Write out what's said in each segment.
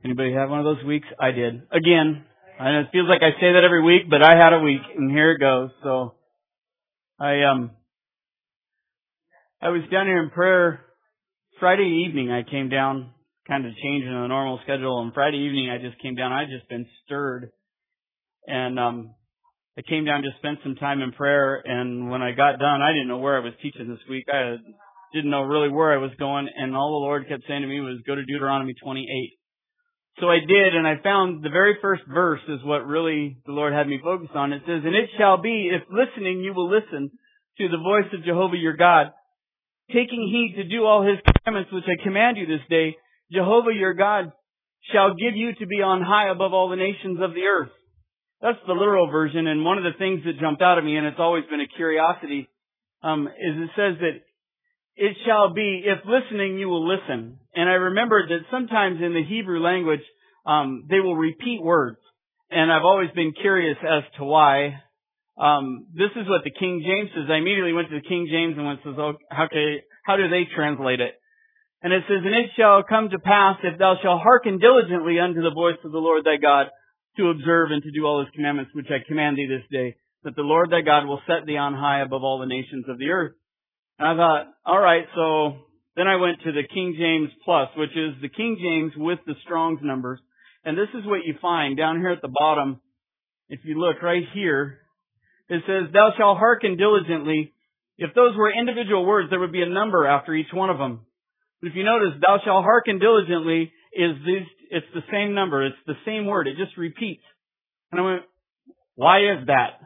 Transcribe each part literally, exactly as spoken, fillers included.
Anybody have one of those weeks? I did. Again, and it feels like I say that every week, but I had a week, and here it goes. So, I um, I was down here in prayer Friday evening. I came down, kind of changing the normal schedule, and Friday evening I just came down. I just been stirred, and um, I came down to spend some time in prayer. And when I got done, I didn't know where I was teaching this week. I didn't know really where I was going, and all the Lord kept saying to me was, "Go to Deuteronomy twenty-eight." So I did, and I found the very first verse is what really the Lord had me focus on. It says, "And it shall be, if listening you will listen to the voice of Jehovah your God, taking heed to do all His commandments which I command you this day, Jehovah your God shall give you to be on high above all the nations of the earth." That's the literal version, and one of the things that jumped out at me, and it's always been a curiosity, um, is it says that it shall be, if listening, you will listen. And I remembered that sometimes in the Hebrew language, um, they will repeat words. And I've always been curious as to why. Um, this is what the King James says. I immediately went to the King James and went, says, oh, how, can, how do they translate it? And it says, "And it shall come to pass, if thou shalt hearken diligently unto the voice of the Lord thy God, to observe and to do all His commandments which I command thee this day, that the Lord thy God will set thee on high above all the nations of the earth." And I thought, all right, so then I went to the King James Plus, which is the King James with the Strong's numbers. And this is what you find down here at the bottom. If you look right here, it says, "Thou shalt hearken diligently." If those were individual words, there would be a number after each one of them. But if you notice, "Thou shalt hearken diligently" is this, it's the same number. It's the same word. It just repeats. And I went, why is that?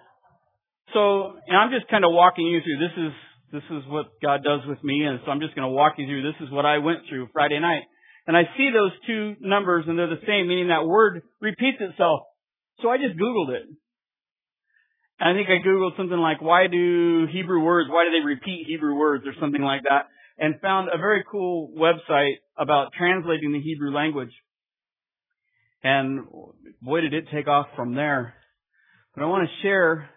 So, and I'm just kind of walking you through. This is This is what God does with me, and so I'm just going to walk you through. This is what I went through Friday night. And I see those two numbers, and they're the same, meaning that word repeats itself. So I just Googled it. And I think I Googled something like, why do Hebrew words, why do they repeat Hebrew words, or something like that, and found a very cool website about translating the Hebrew language. And boy, did it take off from there. But I want to share...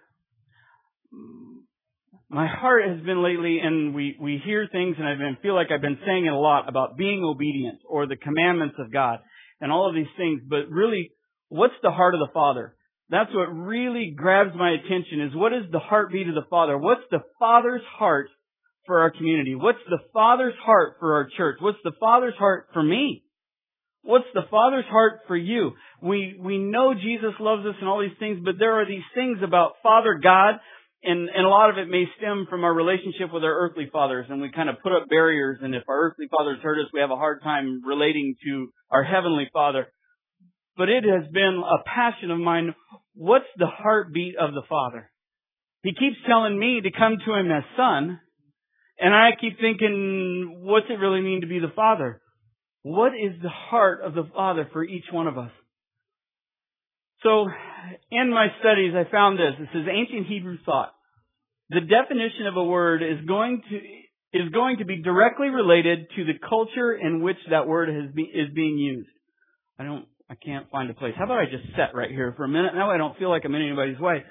My heart has been lately, and we, we hear things, and I been, feel like I've been saying it a lot about being obedient or the commandments of God and all of these things. But really, what's the heart of the Father? That's what really grabs my attention, is what is the heartbeat of the Father? What's the Father's heart for our community? What's the Father's heart for our church? What's the Father's heart for me? What's the Father's heart for you? We, we know Jesus loves us and all these things, but there are these things about Father God. And, and a lot of it may stem from our relationship with our earthly fathers, and we kind of put up barriers, and if our earthly fathers hurt us, we have a hard time relating to our heavenly Father. But it has been a passion of mine. What's the heartbeat of the Father? He keeps telling me to come to Him as Son, and I keep thinking, what's it really mean to be the Father? What is the heart of the Father for each one of us? So, in my studies, I found this. It says, ancient Hebrew thought. The definition of a word is going to is going to be directly related to the culture in which that word has be, is being used. I don't, I can't find a place. How about I just sit right here for a minute? Now I don't feel like I'm in anybody's way.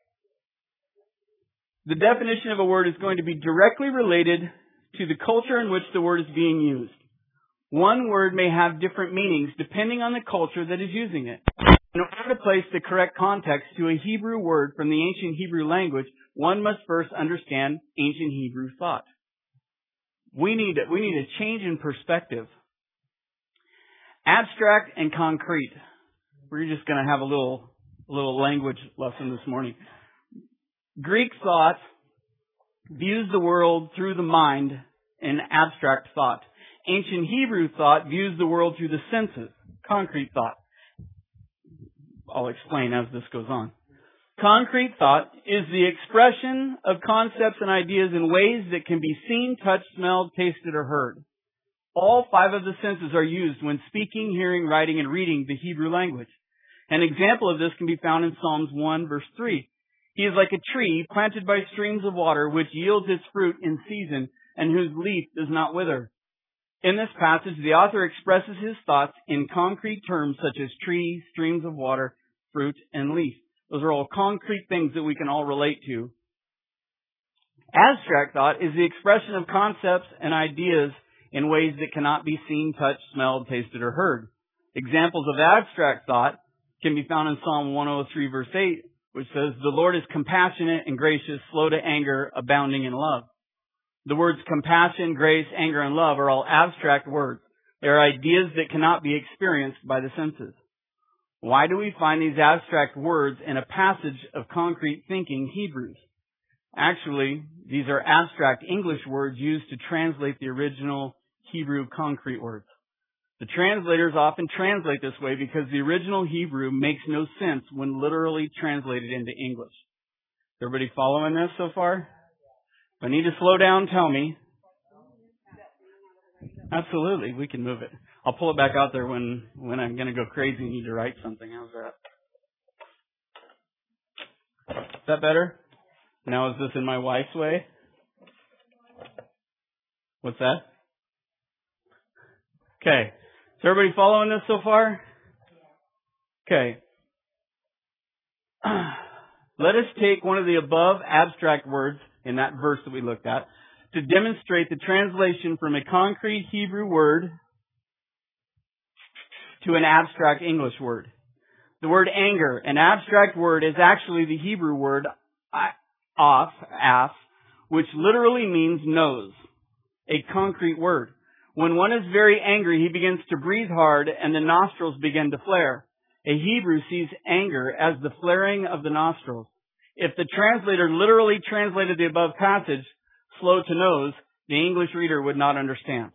The definition of a word is going to be directly related to the culture in which the word is being used. One word may have different meanings depending on the culture that is using it. In order to place the correct context to a Hebrew word from the ancient Hebrew language, one must first understand ancient Hebrew thought. We need it. We need a change in perspective. Abstract and concrete. We're just going to have a little, a little language lesson this morning. Greek thought views the world through the mind in abstract thought. Ancient Hebrew thought views the world through the senses, concrete thought. I'll explain as this goes on. Concrete thought is the expression of concepts and ideas in ways that can be seen, touched, smelled, tasted, or heard. All five of the senses are used when speaking, hearing, writing, and reading the Hebrew language. An example of this can be found in Psalms one, verse three. He is like a tree planted by streams of water, which yields its fruit in season, and whose leaf does not wither. In this passage, the author expresses his thoughts in concrete terms such as trees, streams of water, fruit, and leaf. Those are all concrete things that we can all relate to. Abstract thought is the expression of concepts and ideas in ways that cannot be seen, touched, smelled, tasted, or heard. Examples of abstract thought can be found in Psalm one oh three verse eight, which says, "The Lord is compassionate and gracious, slow to anger, abounding in love." The words compassion, grace, anger, and love are all abstract words. They are ideas that cannot be experienced by the senses. Why do we find these abstract words in a passage of concrete thinking, Hebrews? Actually, these are abstract English words used to translate the original Hebrew concrete words. The translators often translate this way because the original Hebrew makes no sense when literally translated into English. Everybody following this so far? If I need to slow down, tell me. Absolutely, we can move it. I'll pull it back out there when, when I'm going to go crazy and need to write something. How's that? Is that better? Now is this in my wife's way? What's that? Okay. Is everybody following this so far? Okay. Let us take one of the above abstract words in that verse that we looked at to demonstrate the translation from a concrete Hebrew word to an abstract English word. The word anger, an abstract word, is actually the Hebrew word af, af, which literally means nose, a concrete word. When one is very angry, he begins to breathe hard and the nostrils begin to flare. A Hebrew sees anger as the flaring of the nostrils. If the translator literally translated the above passage, slow to nose, the English reader would not understand.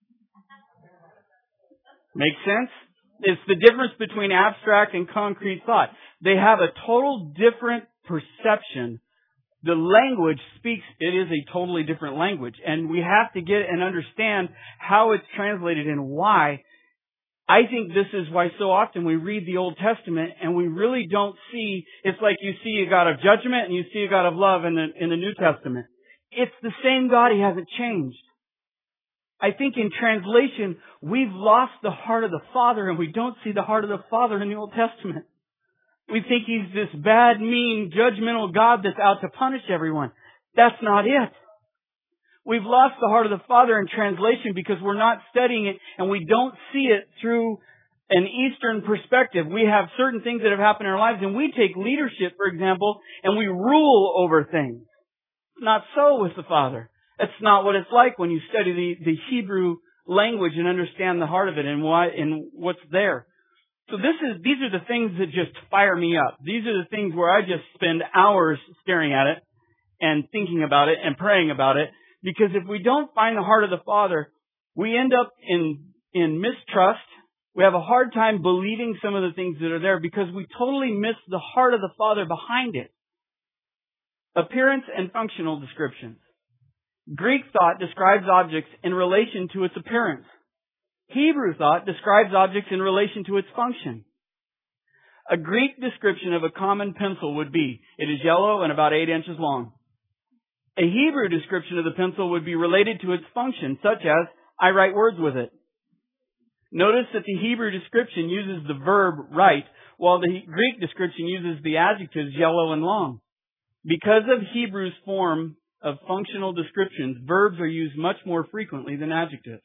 Make sense? It's the difference between abstract and concrete thought. They have a total different perception. The language speaks, it is a totally different language. And we have to get and understand how it's translated and why. I think this is why so often we read the Old Testament and we really don't see, it's like you see a God of judgment and you see a God of love in the, in the New Testament. It's the same God, He hasn't changed. I think in translation, we've lost the heart of the Father and we don't see the heart of the Father in the Old Testament. We think He's this bad, mean, judgmental God that's out to punish everyone. That's not it. We've lost the heart of the Father in translation because we're not studying it and we don't see it through an Eastern perspective. We have certain things that have happened in our lives and we take leadership, for example, and we rule over things. Not so with the Father. That's not what it's like when you study the, the Hebrew language and understand the heart of it and why and what's there. So this is these are the things that just fire me up. These are the things where I just spend hours staring at it and thinking about it and praying about it. Because if we don't find the heart of the Father, we end up in in mistrust. We have a hard time believing some of the things that are there because we totally miss the heart of the Father behind it. Appearance and functional descriptions. Greek thought describes objects in relation to its appearance. Hebrew thought describes objects in relation to its function. A Greek description of a common pencil would be, it is yellow and about eight inches long. A Hebrew description of the pencil would be related to its function, such as, I write words with it. Notice that the Hebrew description uses the verb write, while the Greek description uses the adjectives yellow and long. Because of Hebrew's form of functional descriptions, verbs are used much more frequently than adjectives.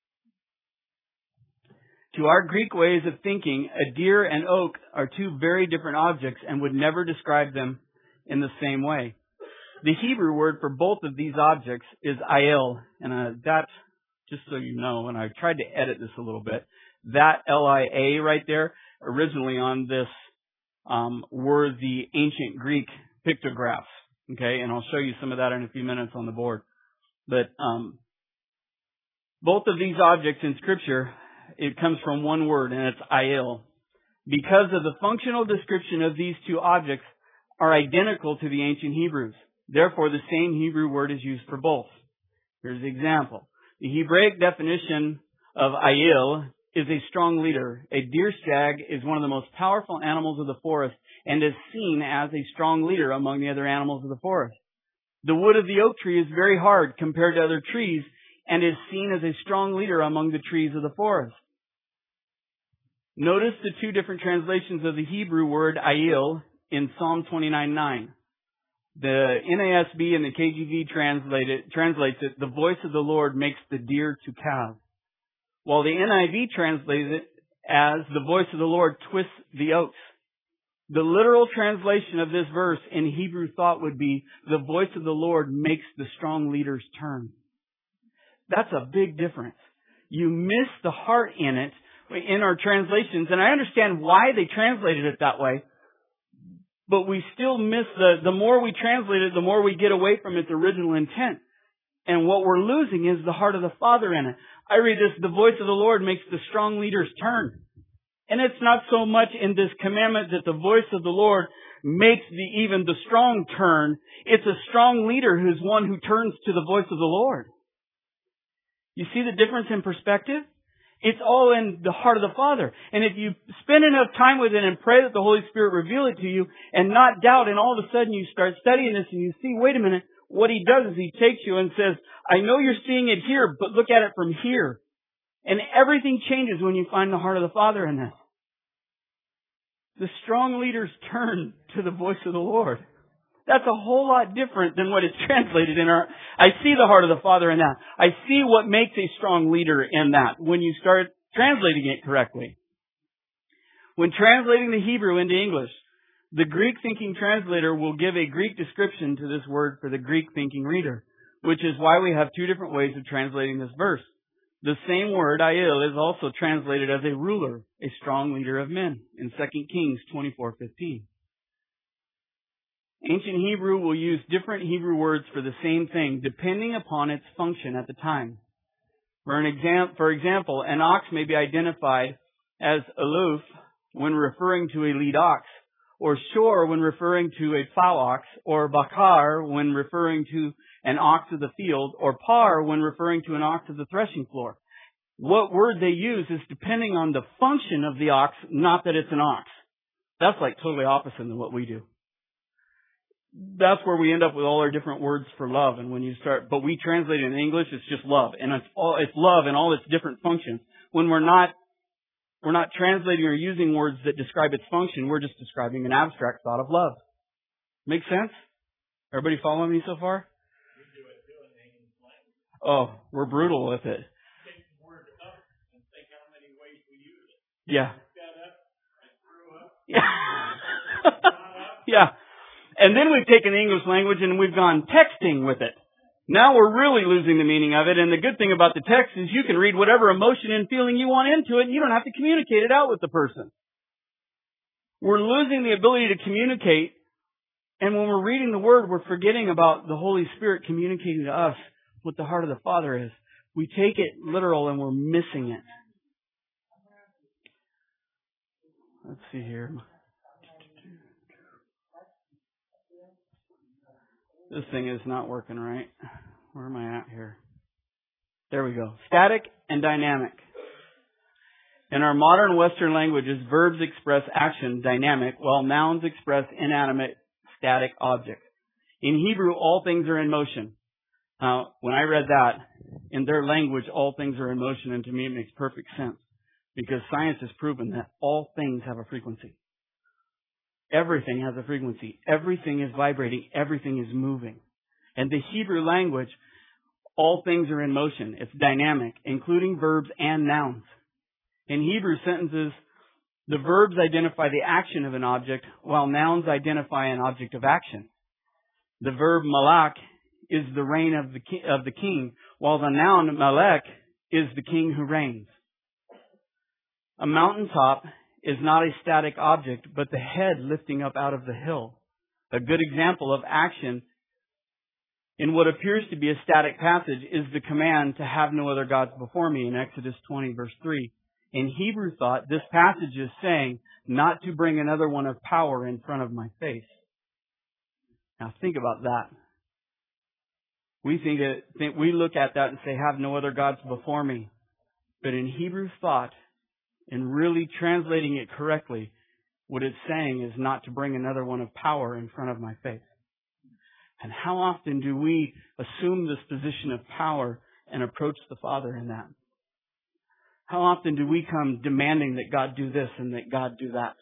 To our Greek ways of thinking, a deer and oak are two very different objects and would never describe them in the same way. The Hebrew word for both of these objects is ayil, and uh, that, just so you know, and I tried to edit this a little bit, that L I A right there, originally on this um, were the ancient Greek pictographs, okay, and I'll show you some of that in a few minutes on the board. But um, both of these objects in Scripture, it comes from one word, and it's ayil. Because of the functional description of these two objects are identical to the ancient Hebrews. Therefore, the same Hebrew word is used for both. Here's the example. The Hebraic definition of ayil is a strong leader. A deer stag is one of the most powerful animals of the forest and is seen as a strong leader among the other animals of the forest. The wood of the oak tree is very hard compared to other trees and is seen as a strong leader among the trees of the forest. Notice the two different translations of the Hebrew word ayil in Psalm twenty-nine nine. The N A S B and the K J V translate it, translates it, the voice of the Lord makes the deer to calve. While the N I V translates it as the voice of the Lord twists the oaks. The literal translation of this verse in Hebrew thought would be, the voice of the Lord makes the strong leaders turn. That's a big difference. You miss the heart in it in our translations, and I understand why they translated it that way, but we still miss the, the more we translate it, the more we get away from its original intent. And what we're losing is the heart of the Father in it. I read this, the voice of the Lord makes the strong leaders turn. And it's not so much in this commandment that the voice of the Lord makes the even the strong turn. It's a strong leader who's one who turns to the voice of the Lord. You see the difference in perspective? It's all in the heart of the Father. And if you spend enough time with it and pray that the Holy Spirit reveal it to you and not doubt, and all of a sudden you start studying this and you see, wait a minute, what He does is He takes you and says, I know you're seeing it here, but look at it from here. And everything changes when you find the heart of the Father in this. The strong leaders turn to the voice of the Lord. That's a whole lot different than what is translated in our... I see the heart of the Father in that. I see what makes a strong leader in that when you start translating it correctly. When translating the Hebrew into English, the Greek-thinking translator will give a Greek description to this word for the Greek-thinking reader, which is why we have two different ways of translating this verse. The same word, ayil, is also translated as a ruler, a strong leader of men, in Second Kings twenty-four fifteen. Ancient Hebrew will use different Hebrew words for the same thing, depending upon its function at the time. For an exam- for example, an ox may be identified as aluf when referring to a lead ox, or shor when referring to a plow ox, or bakar when referring to an ox of the field, or par when referring to an ox of the threshing floor. What word they use is depending on the function of the ox, not that it's an ox. That's like totally opposite than what we do. That's where we end up with all our different words for love. And when you start, but we translate it in English, it's just love, and it's all it's love in all its different functions. When we're not we're not translating or using words that describe its function, we're just describing an abstract thought of love. Make sense? Everybody following me so far? Oh, we're brutal with it. Yeah. Yeah. Yeah. And then we've taken the English language and we've gone texting with it. Now we're really losing the meaning of it. And the good thing about the text is you can read whatever emotion and feeling you want into it and you don't have to communicate it out with the person. We're losing the ability to communicate. And when we're reading the Word, we're forgetting about the Holy Spirit communicating to us what the heart of the Father is. We take it literal and we're missing it. Let's see here. This thing is not working right. Where am I at here? There we go. Static and dynamic. In our modern Western languages, verbs express action, dynamic, while nouns express inanimate, static objects. In Hebrew, all things are in motion. Now, when I read that, in their language, all things are in motion, and to me it makes perfect sense. Because science has proven that all things have a frequency. Everything has a frequency. Everything is vibrating. Everything is moving. And the Hebrew language, all things are in motion. It's dynamic, including verbs and nouns. In Hebrew sentences, the verbs identify the action of an object, while nouns identify an object of action. The verb malak is the reign of the ki- of the king, while the noun malek is the king who reigns. A mountaintop is not a static object, but the head lifting up out of the hill. A good example of action in what appears to be a static passage is the command to have no other gods before me in Exodus twenty verse three. In Hebrew thought, this passage is saying not to bring another one of power in front of my face. Now think about that. We think, it, think we look at that and say, have no other gods before me. But in Hebrew thought, in really translating it correctly, what it's saying is not to bring another one of power in front of my face. And how often do we assume this position of power and approach the Father in that? How often do we come demanding that God do this and that God do that?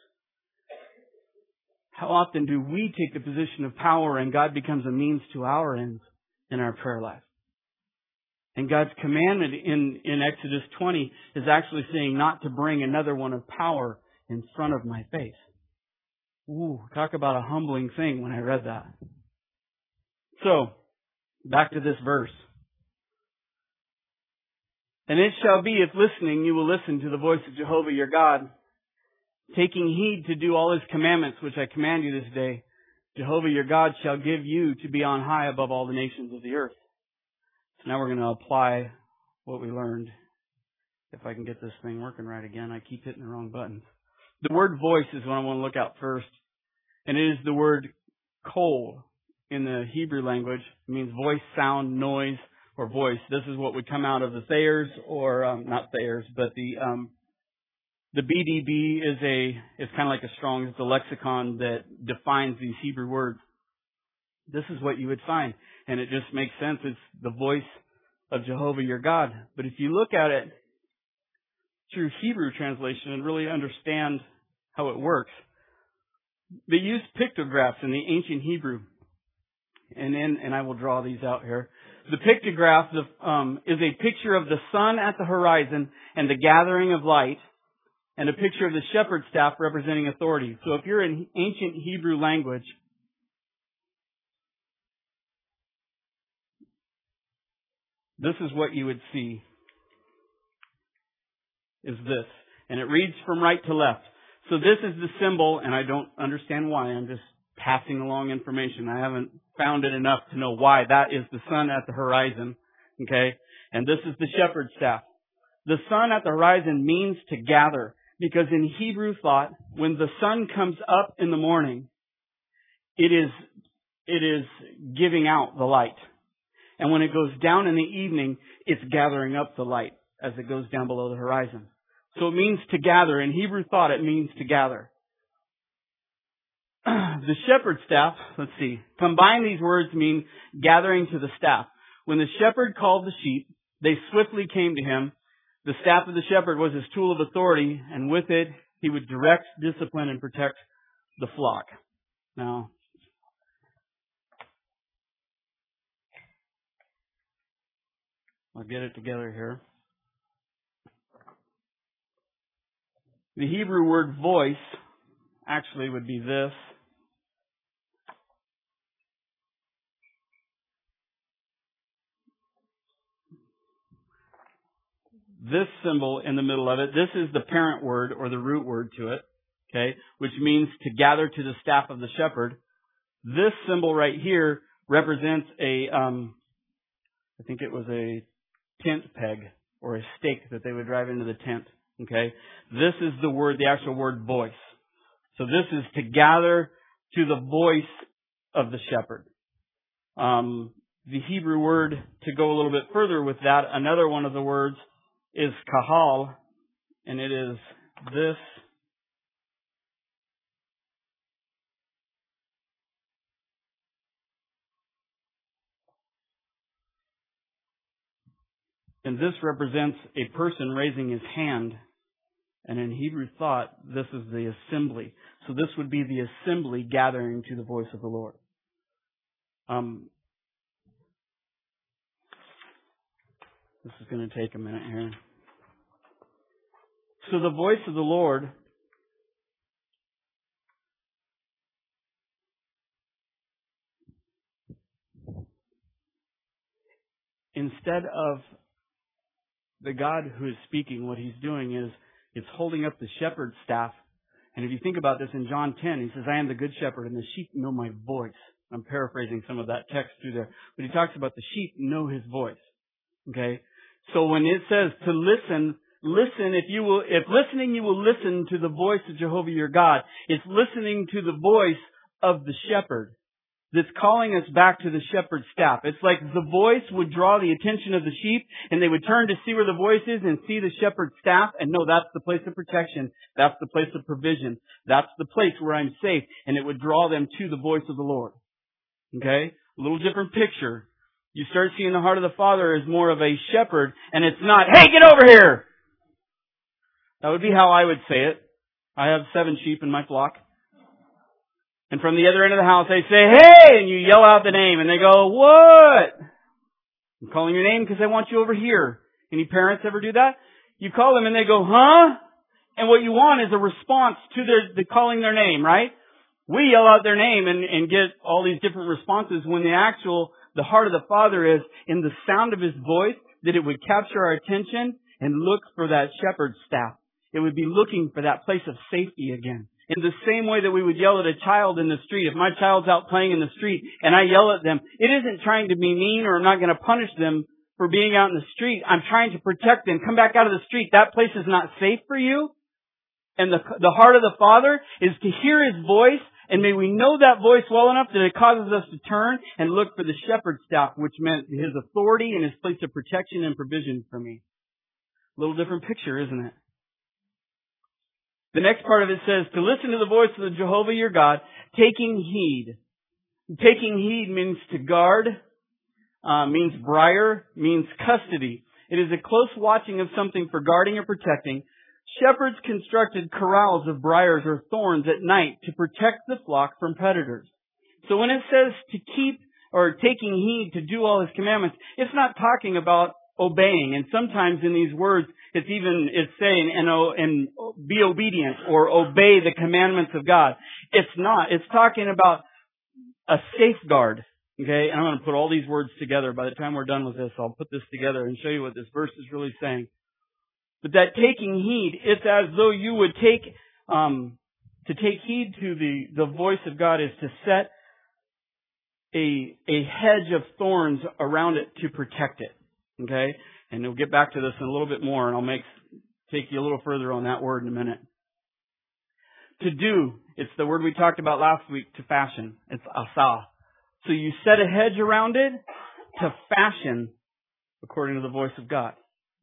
How often do we take the position of power and God becomes a means to our ends in our prayer life? And God's commandment in, in Exodus twenty is actually saying not to bring another one of power in front of my face. Ooh, talk about a humbling thing when I read that. So, back to this verse. And it shall be, if listening, you will listen to the voice of Jehovah your God, taking heed to do all His commandments, which I command you this day, Jehovah your God shall give you to be on high above all the nations of the earth. So now we're going to apply what we learned. If I can get this thing working right again, I keep hitting the wrong buttons. The word voice is what I want to look at first. And it is the word kol in the Hebrew language. It means voice, sound, noise, or voice. This is what would come out of the Thayers, or um, not Thayers, but the um, the B D B is a is kind of like a Strong's, it's a lexicon that defines these Hebrew words. This is what you would find, and it just makes sense. It's the voice of Jehovah your God. But if you look at it through Hebrew translation and really understand how it works, they used pictographs in the ancient Hebrew. And then, and I will draw these out here. The pictograph um, is a picture of the sun at the horizon and the gathering of light, and a picture of the shepherd's staff representing authority. So if you're in ancient Hebrew language, this is what you would see, is this. And it reads from right to left. So this is the symbol, and I don't understand why. I'm just passing along information. I haven't found it enough to know why. That is the sun at the horizon. Okay? And this is the shepherd's staff. The sun at the horizon means to gather, because in Hebrew thought, when the sun comes up in the morning, it is, it is giving out the light. And when it goes down in the evening, it's gathering up the light as it goes down below the horizon. So it means to gather. In Hebrew thought, it means to gather. The shepherd's staff, let's see, combine these words mean gathering to the staff. When the shepherd called the sheep, they swiftly came to him. The staff of the shepherd was his tool of authority, and with it, he would direct, discipline, and protect the flock. Now, I'll get it together here. The Hebrew word voice actually would be this. This symbol in the middle of it, this is the parent word or the root word to it, okay, which means to gather to the staff of the shepherd. This symbol right here represents a, um, I think it was a tent peg or a stake that they would drive into the tent, okay. This is the word, the actual word voice. So this is to gather to the voice of the shepherd. Um, the Hebrew word, to go a little bit further with that, another one of the words is kahal, and it is this. And this represents a person raising his hand. And in Hebrew thought, this is the assembly. So this would be the assembly gathering to the voice of the Lord. Um, this is going to take a minute here. So the voice of the Lord instead of the God who is speaking, what He's doing is it's holding up the shepherd's staff. And if you think about this in John ten, He says, I am the good shepherd and the sheep know my voice. I'm paraphrasing some of that text through there. But He talks about the sheep know His voice. Okay? So when it says to listen, listen, if you will, if listening you will listen to the voice of Jehovah your God, it's listening to the voice of the shepherd that's calling us back to the shepherd's staff. It's like the voice would draw the attention of the sheep, and they would turn to see where the voice is and see the shepherd's staff and know that's the place of protection. That's the place of provision. That's the place where I'm safe. And it would draw them to the voice of the Lord. Okay? A little different picture. You start seeing the heart of the Father as more of a shepherd, and it's not, hey, get over here! That would be how I would say it. I have seven sheep in my flock. And from the other end of the house, they say, hey! And you yell out the name, and they go, what? I'm calling your name because I want you over here. Any parents ever do that? You call them and they go, huh? And what you want is a response to their, the calling their name, right? We yell out their name and, and get all these different responses when the actual, the heart of the Father is in the sound of His voice, that it would capture our attention and look for that shepherd's staff. It would be looking for that place of safety again. In the same way that we would yell at a child in the street. If my child's out playing in the street and I yell at them, it isn't trying to be mean or I'm not going to punish them for being out in the street. I'm trying to protect them. Come back out of the street. That place is not safe for you. And the, the heart of the Father is to hear His voice, and may we know that voice well enough that it causes us to turn and look for the shepherd's staff, which meant His authority and His place of protection and provision for me. A little different picture, isn't it? The next part of it says, to listen to the voice of the Jehovah your God, taking heed. Taking heed means to guard, uh, means briar, means custody. It is a close watching of something for guarding or protecting. Shepherds constructed corrals of briars or thorns at night to protect the flock from predators. So when it says to keep or taking heed to do all His commandments, it's not talking about obeying. And sometimes in these words, it's even, it's saying, and, oh, and be obedient or obey the commandments of God. It's not. It's talking about a safeguard. Okay? And I'm going to put all these words together. By the time we're done with this, I'll put this together and show you what this verse is really saying. But that taking heed, it's as though you would take, um, to take heed to the, the voice of God is to set a, a hedge of thorns around it to protect it. Okay? And we'll get back to this in a little bit more, and I'll make, take you a little further on that word in a minute. To do, it's the word we talked about last week, to fashion. It's asa. So you set a hedge around it to fashion according to the voice of God.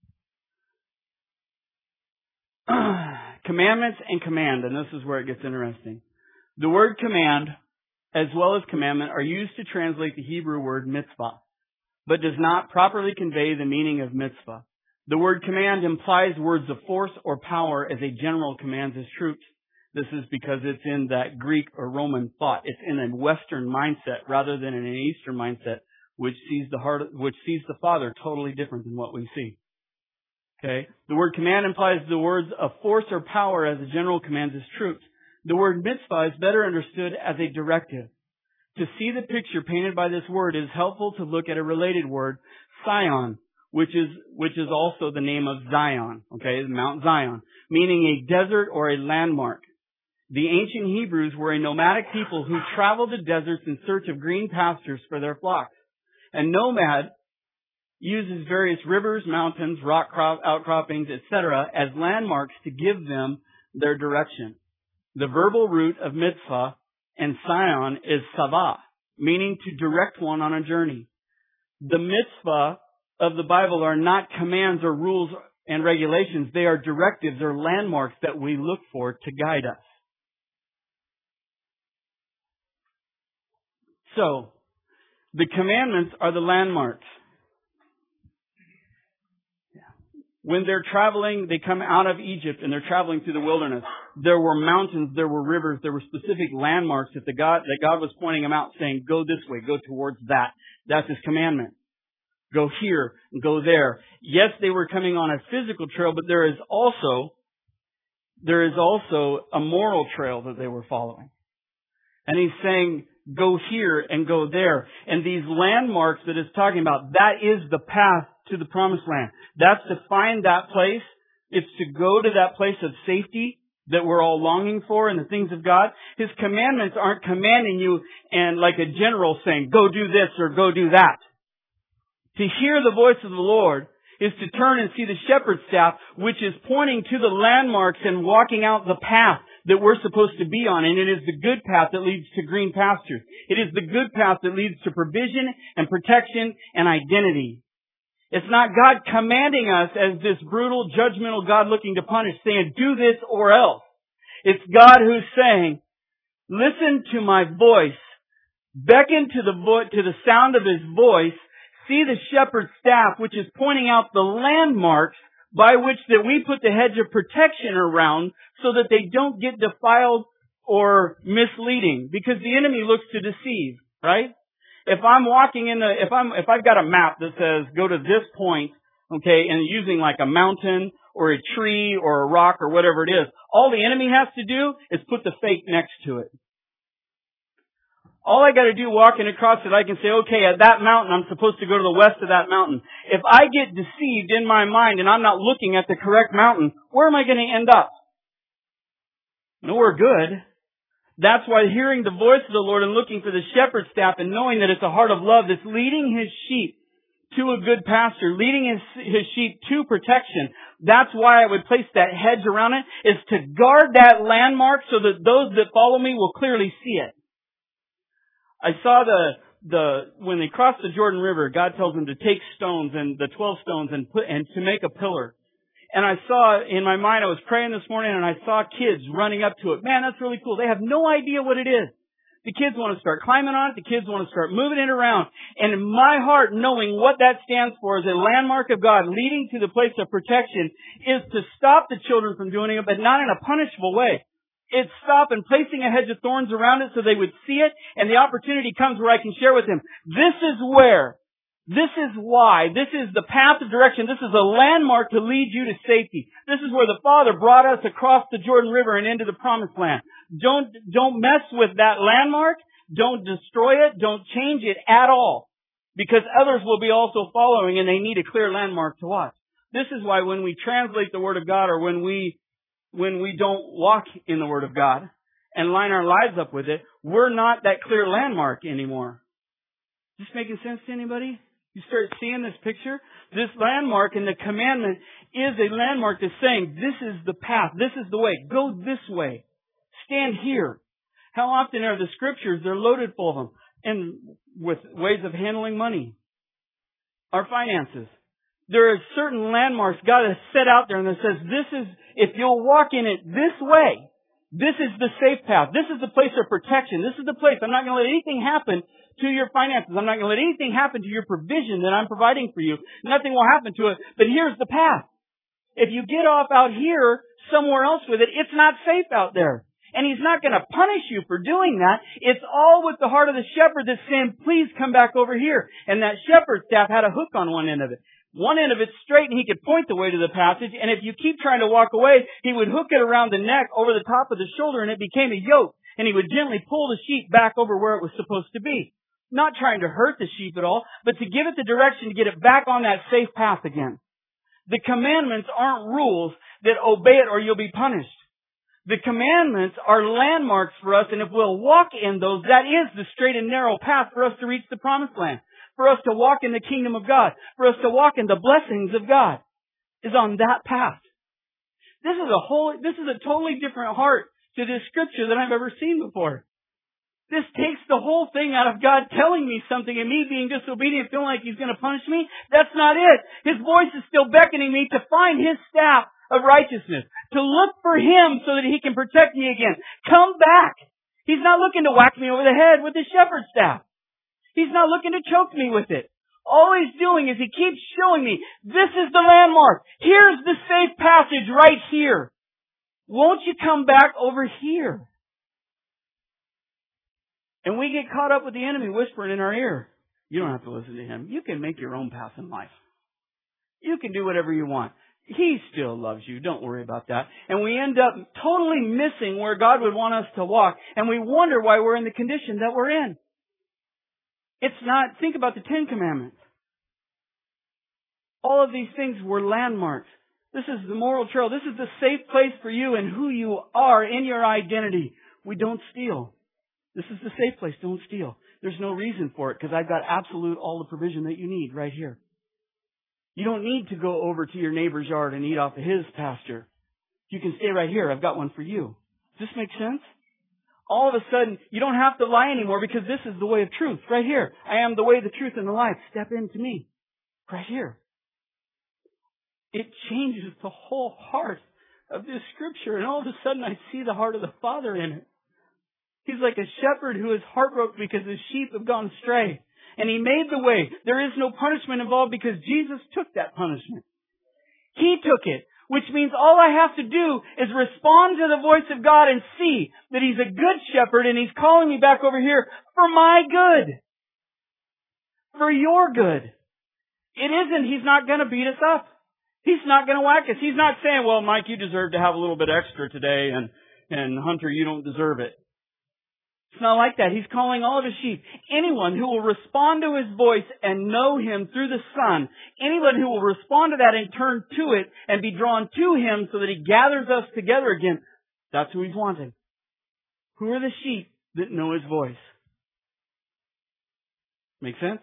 Commandments and command, and this is where it gets interesting. The word command, as well as commandment, are used to translate the Hebrew word mitzvah, but does not properly convey the meaning of mitzvah. The word command implies words of force or power as a general commands his troops. This is because it's in that Greek or Roman thought. It's in a Western mindset rather than in an Eastern mindset, which sees the heart, which sees the Father totally different than what we see. Okay? The word command implies the words of force or power as a general commands his troops. The word mitzvah is better understood as a directive. To see the picture painted by this word, it is helpful to look at a related word, Sion, which is, which is also the name of Zion, okay, Mount Zion, meaning a desert or a landmark. The ancient Hebrews were a nomadic people who traveled to deserts in search of green pastures for their flocks. A nomad uses various rivers, mountains, rock crop, outcroppings, et cetera as landmarks to give them their direction. The verbal root of mitzvah and Sion is savah, meaning to direct one on a journey. The mitzvah of the Bible are not commands or rules and regulations. They are directives or landmarks that we look for to guide us. So, the commandments are the landmarks. When they're traveling, they come out of Egypt and they're traveling through the wilderness. There were mountains, there were rivers, there were specific landmarks that the God, that God was pointing them out, saying, go this way, go towards that. That's His commandment. Go here, go there. Yes, they were coming on a physical trail, but there is also, there is also a moral trail that they were following. And He's saying, go here and go there. And these landmarks that it's talking about, that is the path to the promised land. That's to find that place. It's to go to that place of safety that we're all longing for in the things of God. His commandments aren't commanding you and like a general saying, go do this or go do that. To hear the voice of the Lord is to turn and see the shepherd's staff, which is pointing to the landmarks and walking out the path that we're supposed to be on. And it is the good path that leads to green pastures. It is the good path that leads to provision and protection and identity. It's not God commanding us as this brutal, judgmental God looking to punish, saying, do this or else. It's God who's saying, listen to my voice, beckon to the vo- to the sound of His voice, see the shepherd's staff, which is pointing out the landmarks by which that we put the hedge of protection around so that they don't get defiled or misleading, because the enemy looks to deceive, right? If I'm walking in the, if I'm, if I've got a map that says go to this point, okay, and using like a mountain or a tree or a rock or whatever it is, all the enemy has to do is put the fake next to it. All I got to do walking across it, I can say, okay, at that mountain, I'm supposed to go to the west of that mountain. If I get deceived in my mind and I'm not looking at the correct mountain, where am I going to end up? Nowhere good. That's why hearing the voice of the Lord and looking for the shepherd's staff and knowing that it's a heart of love that's leading His sheep to a good pasture, leading his, his sheep to protection. That's why I would place that hedge around it, is to guard that landmark so that those that follow me will clearly see it. I saw the, the, when they crossed the Jordan River, God tells them to take stones and the twelve stones and put, and to make a pillar. And I saw, in my mind, I was praying this morning and I saw kids running up to it. Man, that's really cool. They have no idea what it is. The kids want to start climbing on it. The kids want to start moving it around. And in my heart, knowing what that stands for as a landmark of God leading to the place of protection, is to stop the children from doing it, but not in a punishable way. It's stop and placing a hedge of thorns around it so they would see it, and the opportunity comes where I can share with them. This is where, this is why, this is the path of direction, this is a landmark to lead you to safety. This is where the Father brought us across the Jordan River and into the Promised Land. Don't, don't mess with that landmark. Don't destroy it. Don't change it at all. Because others will be also following and they need a clear landmark to watch. This is why when we translate the Word of God, or when we when we don't walk in the Word of God and line our lives up with it, we're not that clear landmark anymore. Is this making sense to anybody? You start seeing this picture? This landmark and the commandment is a landmark that's saying, this is the path, this is the way, go this way, stand here. How often are the scriptures, they're loaded full of them, and with ways of handling money, our finances. There are certain landmarks God has set out there and that says, this is, if you'll walk in it this way, this is the safe path. This is the place of protection. This is the place. I'm not going to let anything happen to your finances. I'm not going to let anything happen to your provision that I'm providing for you. Nothing will happen to it. But here's the path. If you get off out here somewhere else with it, it's not safe out there. And He's not going to punish you for doing that. It's all with the heart of the shepherd that's saying, please come back over here. And that shepherd's staff had a hook on one end of it. One end of it's straight and he could point the way to the passage, and if you keep trying to walk away, he would hook it around the neck over the top of the shoulder and it became a yoke, and he would gently pull the sheep back over where it was supposed to be. Not trying to hurt the sheep at all, but to give it the direction to get it back on that safe path again. The commandments aren't rules that obey it or you'll be punished. The commandments are landmarks for us, and if we'll walk in those, that is the straight and narrow path for us to reach the Promised Land. For us to walk in the kingdom of God, for us to walk in the blessings of God, is on that path. This is a whole, this is a totally different heart to this scripture than I've ever seen before. This takes the whole thing out of God telling me something and me being disobedient, feeling like He's going to punish me. That's not it. His voice is still beckoning me to find His staff of righteousness, to look for Him so that He can protect me again. Come back. He's not looking to whack me over the head with His shepherd's staff. He's not looking to choke me with it. All He's doing is He keeps showing me, this is the landmark. Here's the safe passage right here. Won't you come back over here? And we get caught up with the enemy whispering in our ear. You don't have to listen to him. You can make your own path in life. You can do whatever you want. He still loves you. Don't worry about that. And we end up totally missing where God would want us to walk. And we wonder why we're in the condition that we're in. It's not, think about the Ten Commandments. All of these things were landmarks. This is the moral trail. This is the safe place for you and who you are in your identity. We don't steal. This is the safe place. Don't steal. There's no reason for it because I've got absolute all the provision that you need right here. You don't need to go over to your neighbor's yard and eat off of his pasture. You can stay right here. I've got one for you. Does this make sense? All of a sudden, you don't have to lie anymore because this is the way of truth. Right here. I am the way, the truth, and the life. Step into me. Right here. It changes the whole heart of this scripture. And all of a sudden, I see the heart of the Father in it. He's like a shepherd who is heartbroken because his sheep have gone astray. And He made the way. There is no punishment involved because Jesus took that punishment. He took it. Which means all I have to do is respond to the voice of God and see that He's a good shepherd and He's calling me back over here for my good. for your good. It isn't. He's not going to beat us up. He's not going to whack us. He's not saying, well, Mike, you deserve to have a little bit extra today, and, and Hunter, you don't deserve it. It's not like that. He's calling all of His sheep. Anyone who will respond to His voice and know Him through the Son, anyone who will respond to that and turn to it and be drawn to Him so that He gathers us together again, that's who He's wanting. Who are the sheep that know His voice? Make sense?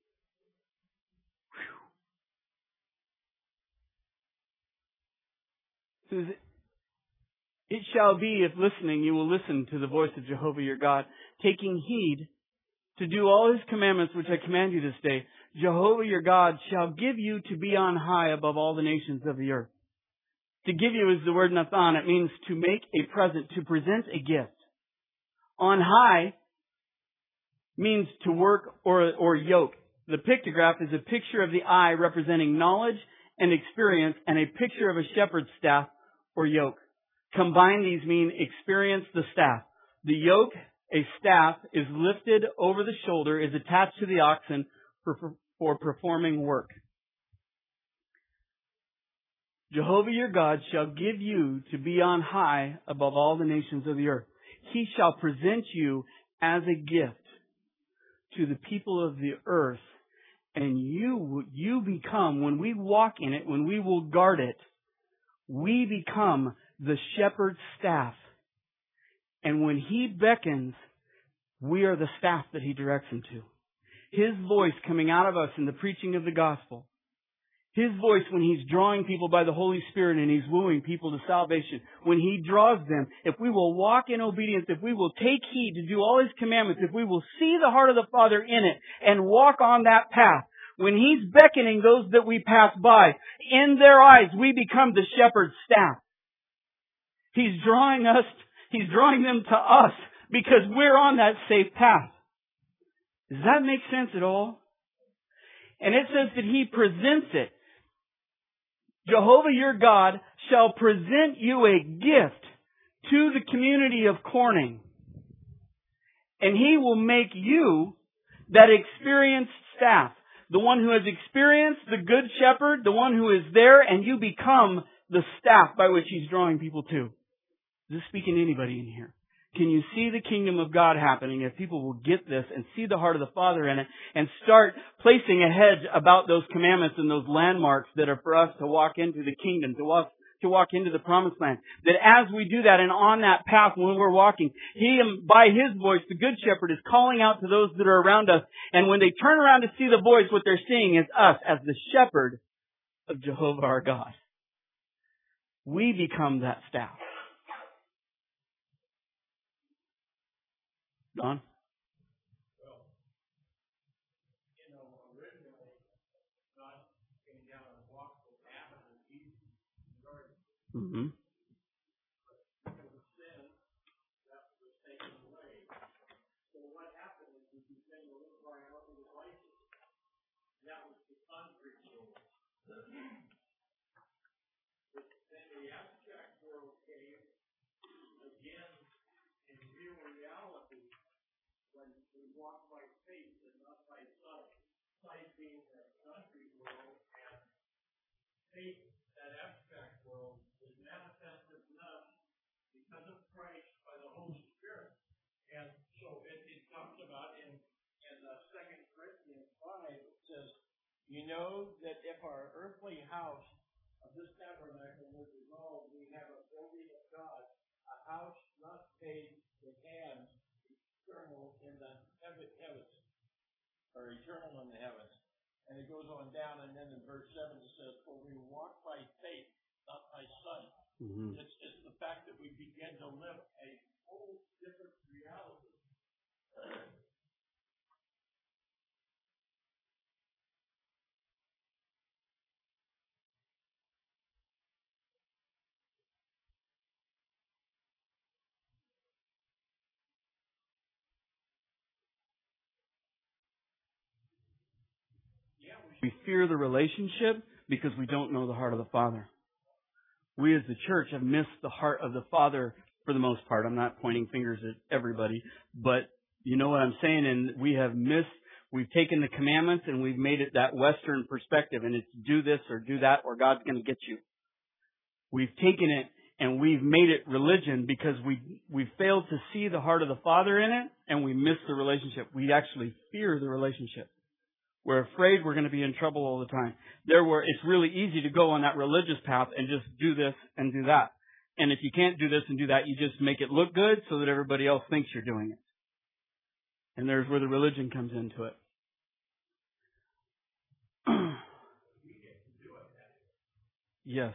Whew. It shall be, if listening, you will listen to the voice of Jehovah your God, taking heed to do all His commandments which I command you this day. Jehovah your God shall give you to be on high above all the nations of the earth. To give you is the word Nathan. It means to make a present, to present a gift. On high means to work or, or yoke. The pictograph is a picture of the eye representing knowledge and experience, and a picture of a shepherd's staff or yoke. Combined, these mean experience the staff. The yoke, a staff, is lifted over the shoulder, is attached to the oxen for, for performing work. Jehovah your God shall give you to be on high above all the nations of the earth. He shall present you as a gift to the people of the earth, and you, you become, when we walk in it, when we will guard it, we become the shepherd's staff. And when He beckons, we are the staff that He directs Him to. His voice coming out of us in the preaching of the gospel. His voice when He's drawing people by the Holy Spirit and He's wooing people to salvation. When He draws them, if we will walk in obedience, if we will take heed to do all His commandments, if we will see the heart of the Father in it and walk on that path, when He's beckoning those that we pass by, in their eyes we become the shepherd's staff. He's drawing us, He's drawing them to us because we're on that safe path. Does that make sense at all? And it says that He presents it. Jehovah your God shall present you a gift to the community of Corning. And He will make you that experienced staff. The one who has experienced the Good Shepherd, the one who is there, and you become the staff by which He's drawing people to. Is this speaking to anybody in here? Can you see the kingdom of God happening if people will get this and see the heart of the Father in it and start placing a hedge about those commandments and those landmarks that are for us to walk into the kingdom, to walk, to walk into the promised land? That as we do that and on that path when we're walking, He, by His voice, the Good Shepherd, is calling out to those that are around us. And when they turn around to see the voice, what they're seeing is us as the shepherd of Jehovah our God. We become that staff. Don? Well, you know, originally, God came down and walked the path of Jesus in the garden. Mm-hmm. But because of sin, that was taken away. So what happened is we became a little cry out to the righteous. That was the concrete world. But then the abstract world came again in real reality. When we walk by faith and not by sight, sight being that concrete world, and faith, that abstract world, is manifested in us because of Christ by the Holy Spirit. And so it, it talks about in, in uh, Second Corinthians five, it says, you know that if our earthly house of this tabernacle was dissolved, we have a building of God, a house not made with hands, eternal in the heavens, or eternal in the heavens. And it goes on down, and then in verse seven it says, for we walk by faith, not by sight. Mm-hmm. It's, it's the fact that we begin to live a whole different reality. We fear the relationship because we don't know the heart of the Father. We as the church have missed the heart of the Father for the most part. I'm not pointing fingers at everybody, but you know what I'm saying? And we have missed, We've taken the commandments and we've made it that Western perspective, and it's do this or do that or God's going to get you. We've taken it and we've made it religion because we we failed to see the heart of the Father in it, and we miss the relationship. We actually fear the relationship. We're afraid we're going to be in trouble all the time. There were, it's really easy to go on that religious path and just do this and do that. And if you can't do this and do that, you just make it look good so that everybody else thinks you're doing it. And there's where the religion comes into it. Yes.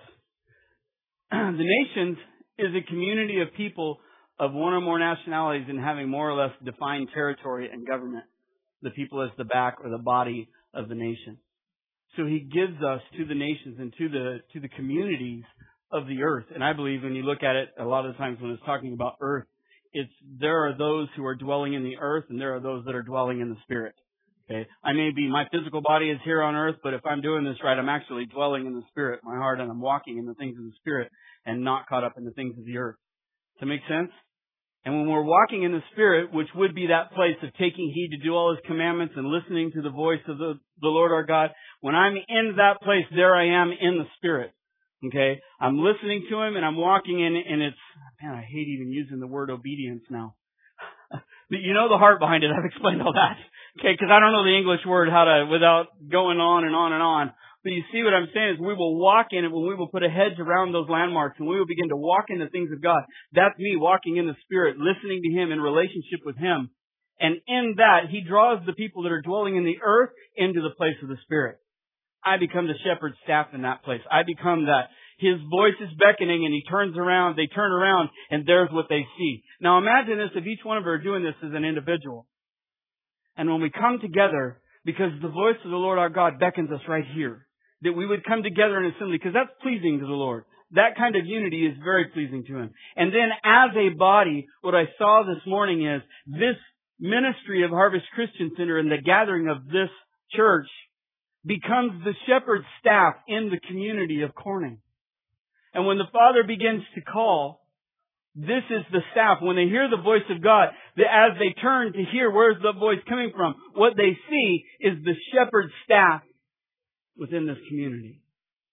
The nations is a community of people of one or more nationalities and having more or less defined territory and government. The people as the back or the body of the nation. So He gives us to the nations and to the to the communities of the earth. And I believe when you look at it, a lot of the times when it's talking about earth, it's there are those who are dwelling in the earth and there are those that are dwelling in the spirit. Okay, I may be, my physical body is here on earth, but if I'm doing this right, I'm actually dwelling in the spirit, my heart, and I'm walking in the things of the spirit and not caught up in the things of the earth. Does that make sense? And when we're walking in the Spirit, which would be that place of taking heed to do all His commandments and listening to the voice of the, the Lord our God, when I'm in that place, there I am in the Spirit. Okay? I'm listening to Him and I'm walking in, and it's, man, I hate even using the word obedience now. But you know the heart behind it. I've explained all that. Okay? Because I don't know the English word how to, without going on and on and on. But you see what I'm saying is we will walk in it when we will put a hedge around those landmarks and we will begin to walk in the things of God. That's me walking in the Spirit, listening to Him in relationship with Him. And in that, He draws the people that are dwelling in the earth into the place of the Spirit. I become the shepherd's staff in that place. I become that. His voice is beckoning and He turns around, they turn around, and there's what they see. Now imagine this if each one of us are doing this as an individual. And when we come together, because the voice of the Lord our God beckons us right here, that we would come together in assembly, because that's pleasing to the Lord. That kind of unity is very pleasing to Him. And then as a body, what I saw this morning is this ministry of Harvest Christian Center and the gathering of this church becomes the shepherd's staff in the community of Corning. And when the Father begins to call, this is the staff. When they hear the voice of God, that as they turn to hear where's the voice coming from, what they see is the shepherd's staff within this community.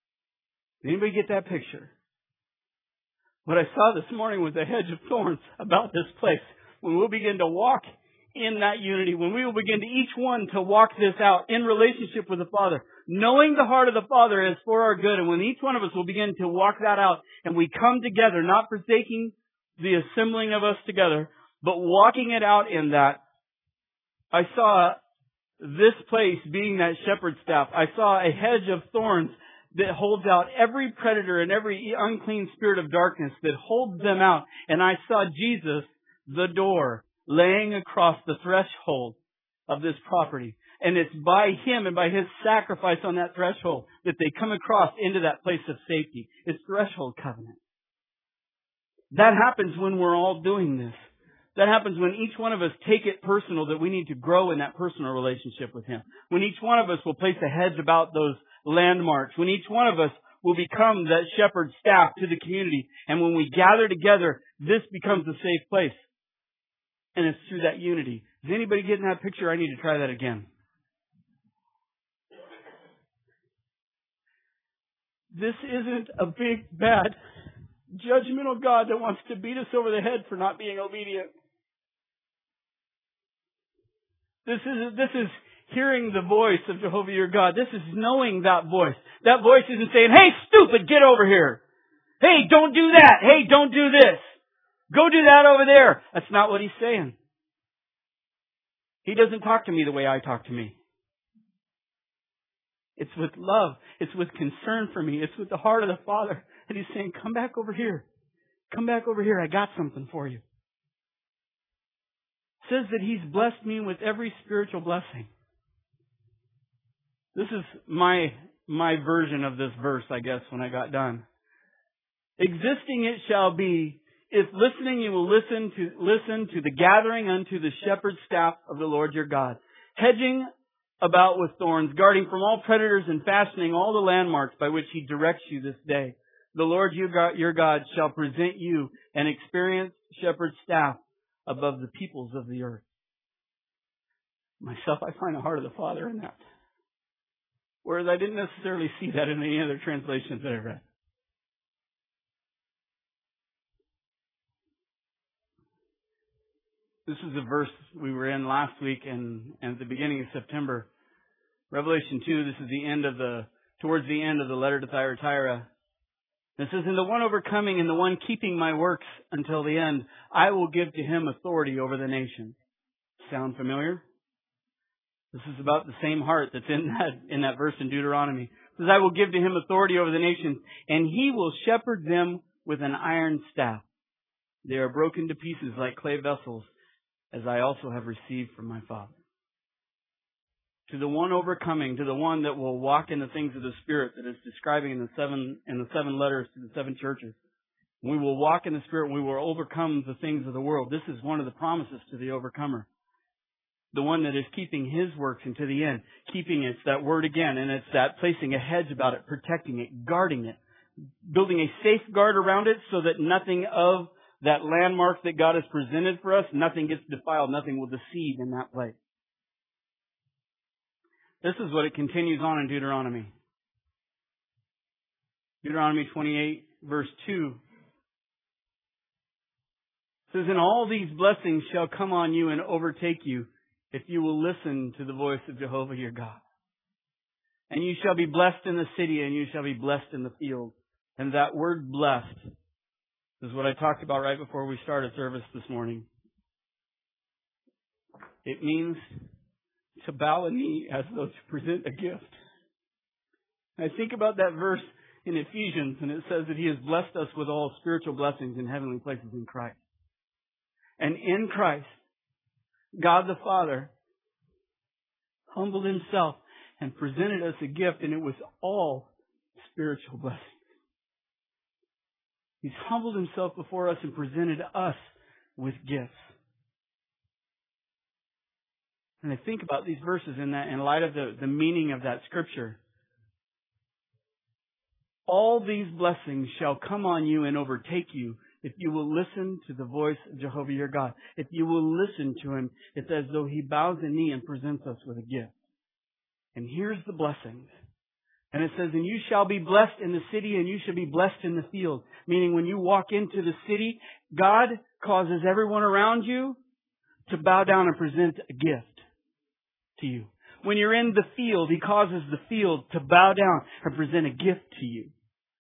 Anybody get that picture? What I saw this morning was a hedge of thorns about this place. When we'll begin to walk in that unity, when we will begin to each one to walk this out in relationship with the Father, knowing the heart of the Father is for our good, and when each one of us will begin to walk that out, and we come together, not forsaking the assembling of us together, but walking it out in that, I saw this place being that shepherd's staff. I saw a hedge of thorns that holds out every predator and every unclean spirit of darkness, that holds them out. And I saw Jesus, the door, laying across the threshold of this property. And it's by Him and by His sacrifice on that threshold that they come across into that place of safety. It's threshold covenant. That happens when we're all doing this. That happens when each one of us take it personal that we need to grow in that personal relationship with Him. When each one of us will place a hedge about those landmarks. When each one of us will become that shepherd's staff to the community. And when we gather together, this becomes a safe place. And it's through that unity. Is anybody getting that picture? I need to try that again. This isn't a big, bad, judgmental God that wants to beat us over the head for not being obedient. This is, this is hearing the voice of Jehovah your God. This is knowing that voice. That voice isn't saying, hey, stupid, get over here. Hey, don't do that. Hey, don't do this. Go do that over there. That's not what He's saying. He doesn't talk to me the way I talk to me. It's with love. It's with concern for me. It's with the heart of the Father. And He's saying, come back over here. Come back over here. I got something for you. It says that He's blessed me with every spiritual blessing. This is my my version of this verse, I guess, when I got done. Existing it shall be, if listening you will listen to listen to the gathering unto the shepherd's staff of the Lord your God, hedging about with thorns, guarding from all predators and fastening all the landmarks by which He directs you this day. The Lord your God shall present you an experienced shepherd's staff above the peoples of the earth. Myself, I find the heart of the Father in that. Whereas I didn't necessarily see that in any other translations that I read. This is a verse we were in last week and, and at the beginning of September. Revelation two, this is the end of the, towards the end of the letter to Thyatira. It says, "And the one overcoming and the one keeping my works until the end, I will give to him authority over the nations." Sound familiar? This is about the same heart that's in that, in that verse in Deuteronomy. It says, "I will give to him authority over the nations, and he will shepherd them with an iron staff. They are broken to pieces like clay vessels, as I also have received from my Father." To the one overcoming, to the one that will walk in the things of the Spirit that is describing in the seven in the seven letters to the seven churches. We will walk in the Spirit, we will overcome the things of the world. This is one of the promises to the overcomer. The one that is keeping his works unto the end. Keeping, it's that word again, and it's that placing a hedge about it, protecting it, guarding it, building a safeguard around it so that nothing of that landmark that God has presented for us, nothing gets defiled, nothing will deceive in that place. This is what it continues on in Deuteronomy. Deuteronomy twenty-eight, verse two. It says, "And all these blessings shall come on you and overtake you if you will listen to the voice of Jehovah your God. And you shall be blessed in the city, and you shall be blessed in the field." And that word blessed is what I talked about right before we started service this morning. It means to bow a knee as though to present a gift. And I think about that verse in Ephesians, and it says that He has blessed us with all spiritual blessings in heavenly places in Christ. And in Christ, God the Father humbled Himself and presented us a gift, and it was all spiritual blessings. He's humbled Himself before us and presented us with gifts. And I think about these verses in that, in light of the, the meaning of that scripture. All these blessings shall come on you and overtake you if you will listen to the voice of Jehovah your God. If you will listen to Him, it's as though He bows a knee and presents us with a gift. And here's the blessings. And it says, "And you shall be blessed in the city, and you shall be blessed in the field." Meaning when you walk into the city, God causes everyone around you to bow down and present a gift to you. When you're in the field, He causes the field to bow down and present a gift to you.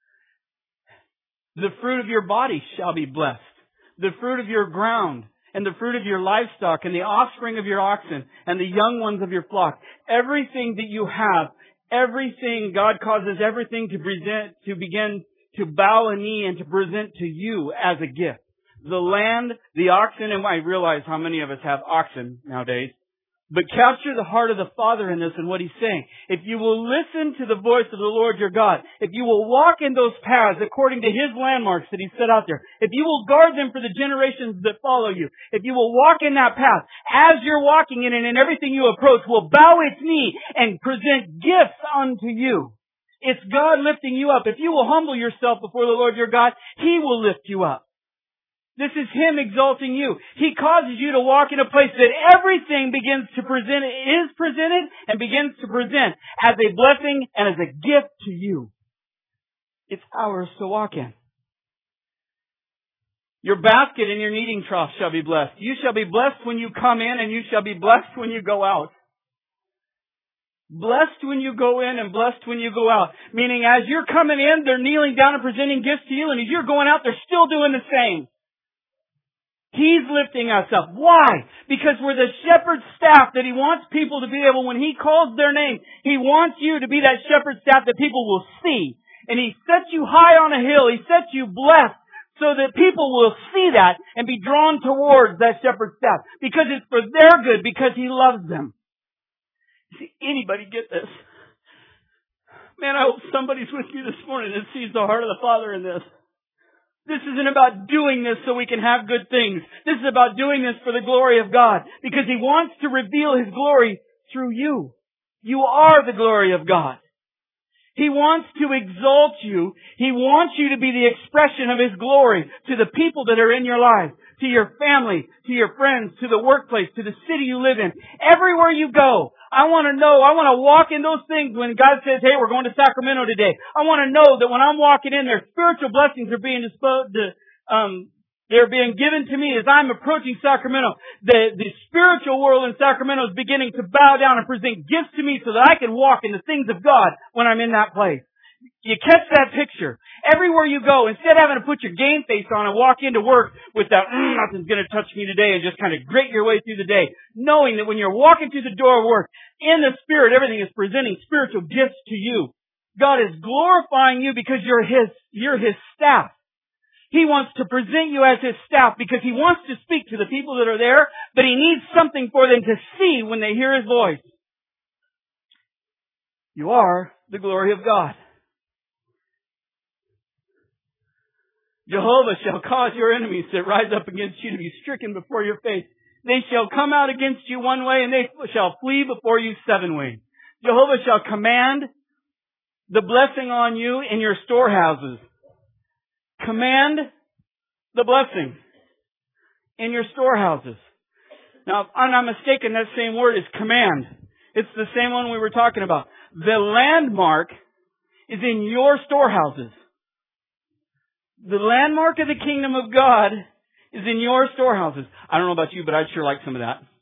The fruit of your body shall be blessed. The fruit of your ground, and the fruit of your livestock, and the offspring of your oxen, and the young ones of your flock. Everything that you have, everything, God causes everything to present, to begin to bow a knee and to present to you as a gift. The land, the oxen, and I realize how many of us have oxen nowadays. But capture the heart of the Father in this and what He's saying. If you will listen to the voice of the Lord your God, if you will walk in those paths according to His landmarks that He set out there, if you will guard them for the generations that follow you, if you will walk in that path, as you're walking in it and everything you approach will bow its knee and present gifts unto you. It's God lifting you up. If you will humble yourself before the Lord your God, He will lift you up. This is Him exalting you. He causes you to walk in a place that everything begins to present, is presented and begins to present as a blessing and as a gift to you. It's ours to walk in. Your basket and your kneading trough shall be blessed. You shall be blessed when you come in, and you shall be blessed when you go out. Blessed when you go in and blessed when you go out. Meaning as you're coming in, they're kneeling down and presenting gifts to you, and as you're going out, they're still doing the same. He's lifting us up. Why? Because we're the shepherd's staff that He wants people to be able, when He calls their name, He wants you to be that shepherd's staff that people will see. And He sets you high on a hill. He sets you blessed so that people will see that and be drawn towards that shepherd's staff. Because it's for their good, because He loves them. See, anybody get this? Man, I hope somebody's with me this morning that sees the heart of the Father in this. This isn't about doing this so we can have good things. This is about doing this for the glory of God. Because He wants to reveal His glory through you. You are the glory of God. He wants to exalt you. He wants you to be the expression of His glory to the people that are in your life. to your family, to your friends, to the workplace, to the city you live in. Everywhere you go, I want to know, I want to walk in those things when God says, hey, we're going to Sacramento today. I want to know that when I'm walking in there, spiritual blessings are being disposed, um, they're being given to me as I'm approaching Sacramento. The, the spiritual world in Sacramento is beginning to bow down and present gifts to me so that I can walk in the things of God when I'm in that place. You catch that picture. Everywhere you go, instead of having to put your game face on and walk into work with that, mm, nothing's going to touch me today, and just kind of grate your way through the day, knowing that when you're walking through the door of work, in the Spirit, everything is presenting spiritual gifts to you. God is glorifying you because you're His, you're His staff. He wants to present you as His staff because He wants to speak to the people that are there, but He needs something for them to see when they hear His voice. You are the glory of God. Jehovah shall cause your enemies that rise up against you to be stricken before your face. They shall come out against you one way, and they shall flee before you seven ways. Jehovah shall command the blessing on you in your storehouses. Command the blessing in your storehouses. Now, if I'm not mistaken, that same word is command. It's the same one we were talking about. The landmark is in your storehouses. The landmark of the kingdom of God is in your storehouses. I don't know about you, but I'd sure like some of that.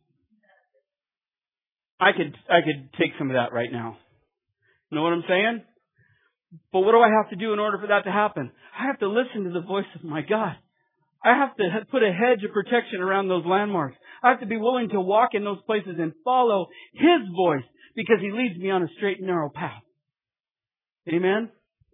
I could, I could take some of that right now. You know what I'm saying? But what do I have to do in order for that to happen? I have to listen to the voice of my God. I have to put a hedge of protection around those landmarks. I have to be willing to walk in those places and follow His voice because He leads me on a straight and narrow path. Amen?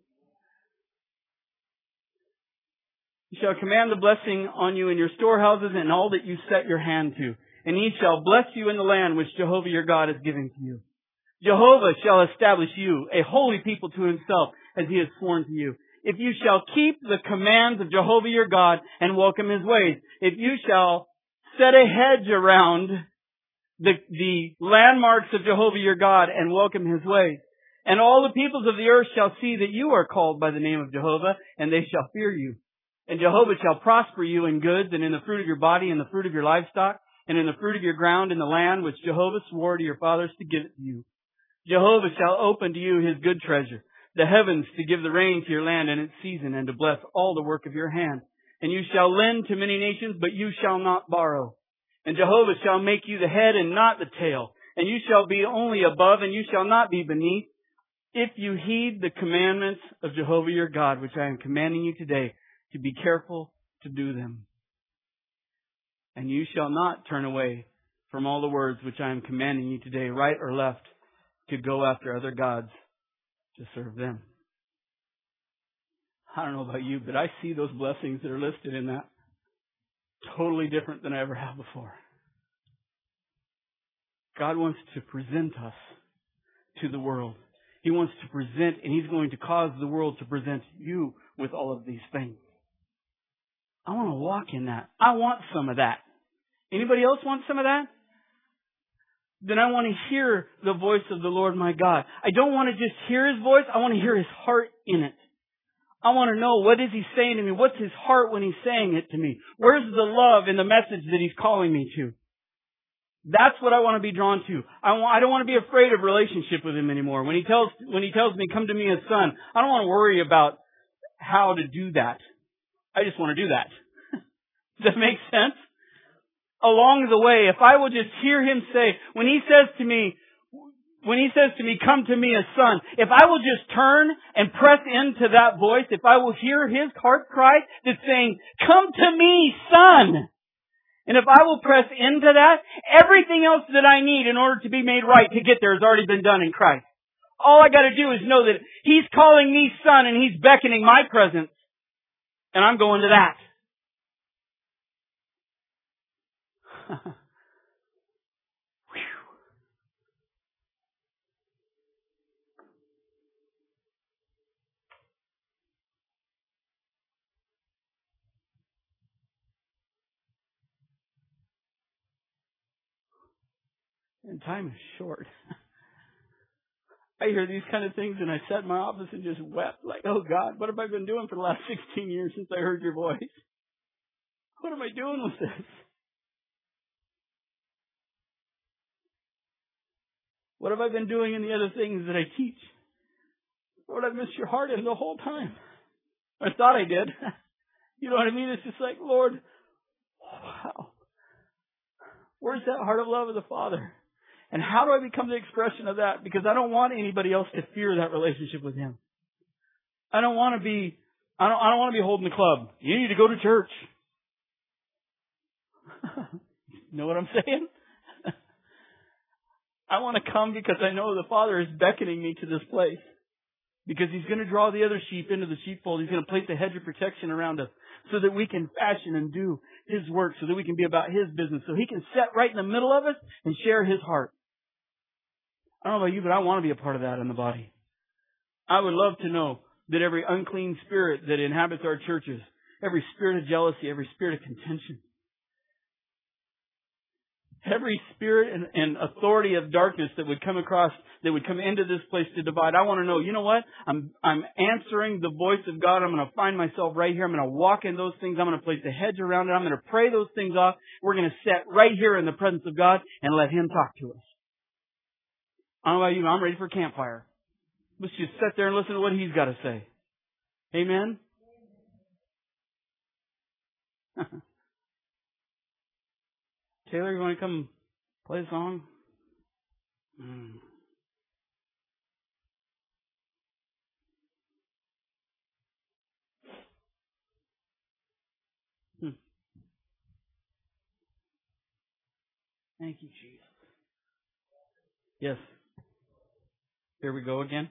He shall command the blessing on you in your storehouses and all that you set your hand to. And He shall bless you in the land which Jehovah your God is giving to you. Jehovah shall establish you a holy people to Himself as He has sworn to you. If you shall keep the commands of Jehovah your God and welcome His ways. If you shall set a hedge around the, the landmarks of Jehovah your God and welcome His ways. And all the peoples of the earth shall see that you are called by the name of Jehovah, and they shall fear you. And Jehovah shall prosper you in goods and in the fruit of your body and the fruit of your livestock and in the fruit of your ground in the land which Jehovah swore to your fathers to give it to you. Jehovah shall open to you His good treasure, the heavens to give the rain to your land in its season and to bless all the work of your hand. And you shall lend to many nations, but you shall not borrow. And Jehovah shall make you the head and not the tail. And you shall be only above and you shall not be beneath, if you heed the commandments of Jehovah your God, which I am commanding you today, to be careful to do them. And you shall not turn away from all the words which I am commanding you today, right or left, to go after other gods to serve them. I don't know about you, but I see those blessings that are listed in that totally different than I ever have before. God wants to present us to the world. He wants to present, and He's going to cause the world to present you with all of these things. I want to walk in that. I want some of that. Anybody else want some of that? Then I want to hear the voice of the Lord my God. I don't want to just hear His voice. I want to hear His heart in it. I want to know, what is He saying to me? What's His heart when He's saying it to me? Where's the love in the message that He's calling me to? That's what I want to be drawn to. I want, I don't want to be afraid of relationship with Him anymore. When He tells, when He tells me, come to me as son, I don't want to worry about how to do that. I just want to do that. Does that make sense? Along the way, if I will just hear Him say, when He says to me, when He says to me, come to me as son, if I will just turn and press into that voice, if I will hear His heart cry that's saying, come to me, son, and if I will press into that, everything else that I need in order to be made right to get there has already been done in Christ. All I got to do is know that He's calling me son and He's beckoning my presence. And I'm going to that. And time is short. I hear these kind of things and I sat in my office and just wept like, oh God, what have I been doing for the last sixteen years since I heard your voice? What am I doing with this? What have I been doing in the other things that I teach? Lord, I've missed your heart in the whole time. I thought I did. You know what I mean? It's just like, Lord, wow. Where's that heart of love of the Father? And how do I become the expression of that? Because I don't want anybody else to fear that relationship with Him. I don't want to be, I don't, I don't want to be holding the club. You need to go to church. Know what I'm saying? I want to come because I know the Father is beckoning me to this place. Because He's going to draw the other sheep into the sheepfold. He's going to place a hedge of protection around us so that we can fashion and do His work, so that we can be about His business, so He can sit right in the middle of us and share His heart. I don't know about you, but I want to be a part of that in the body. I would love to know that every unclean spirit that inhabits our churches, every spirit of jealousy, every spirit of contention, every spirit and, and authority of darkness that would come across, that would come into this place to divide. I want to know, you know what? I'm, I'm answering the voice of God. I'm going to find myself right here. I'm going to walk in those things. I'm going to place a hedge around it. I'm going to pray those things off. We're going to sit right here in the presence of God and let Him talk to us. I don't know about you, I'm ready for campfire. Let's just sit there and listen to what He's got to say. Amen? Taylor, you want to come play a song? Mm. Hmm. Thank you, Jesus. Yes. Here we go again.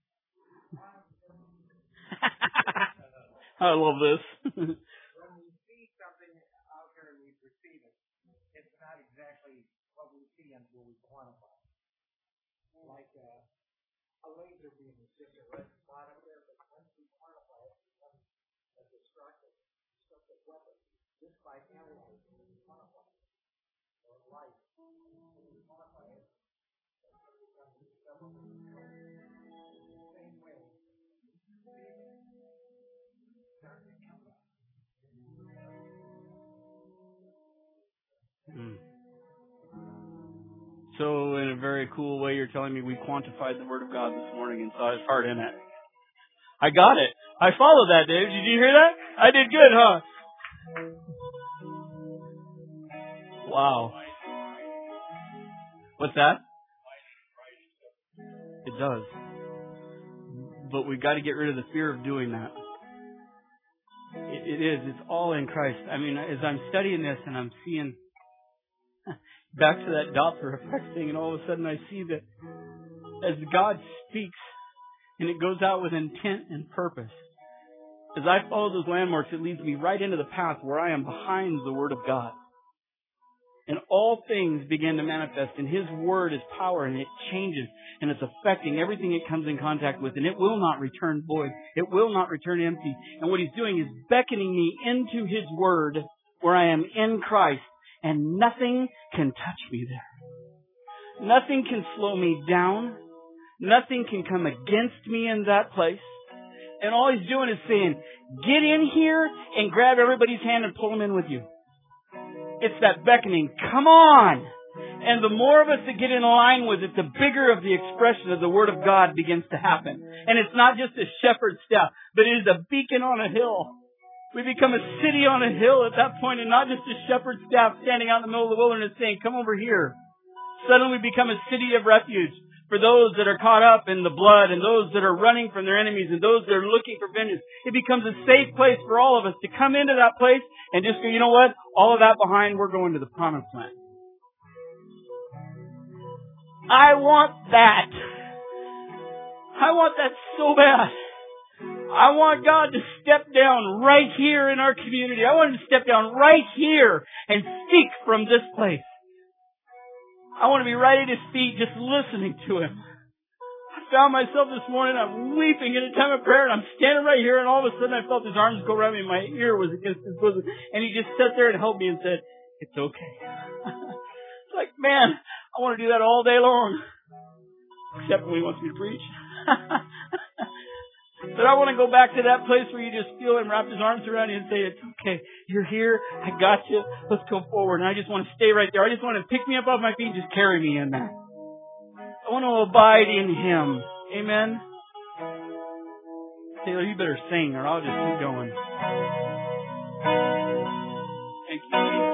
I love this. When we see something out there and we perceive it, it's not exactly what we see until we quantify it. Like uh, a laser beam is just a red spot up there, but once we quantify it, it becomes a destructive, destructive weapon. Just by analyzing it, we quantify it. Or light. When we quantify it, it becomes destructive. The same way. Mm. So, in a very cool way, you're telling me we quantified the Word of God this morning and saw His heart in it. I got it. I followed that, Dave. Did you hear that? I did good, huh? Wow. What's that? It does. But we've got to get rid of the fear of doing that. It, it is. It's all in Christ. I mean, as I'm studying this and I'm seeing back to that Doppler effect thing, and all of a sudden I see that as God speaks and it goes out with intent and purpose, as I follow those landmarks, it leads me right into the path where I am behind the Word of God. And all things begin to manifest, and His Word is power, and it changes, and it's affecting everything it comes in contact with, and it will not return void. It will not return empty. And what He's doing is beckoning me into His Word where I am in Christ, and nothing can touch me there. Nothing can slow me down. Nothing can come against me in that place. And all He's doing is saying, get in here and grab everybody's hand and pull them in with you. It's that beckoning. Come on! And the more of us that get in line with it, the bigger of the expression of the Word of God begins to happen. And it's not just a shepherd's staff, but it is a beacon on a hill. We become a city on a hill at that point, and not just a shepherd's staff standing out in the middle of the wilderness saying, come over here. Suddenly we become a city of refuge for those that are caught up in the blood, and those that are running from their enemies, and those that are looking for vengeance. It becomes a safe place for all of us to come into that place and just go, you know what? All of that behind, we're going to the promised land. I want that. I want that so bad. I want God to step down right here in our community. I want Him to step down right here and speak from this place. I want to be right at His feet just listening to Him. I found myself this morning, I'm weeping in a time of prayer, and I'm standing right here, and all of a sudden I felt His arms go around me, and my ear was against His bosom, and He just sat there and held me and said, it's okay. It's like, man, I want to do that all day long. Except when He wants me to preach. But I want to go back to that place where you just feel Him wrap His arms around you and say, it's okay. You're here. I got you. Let's go forward. And I just want to stay right there. I just want to pick me up off my feet and just carry me in there. I want to abide in Him. Amen. Taylor, you better sing or I'll just keep going. Thank you.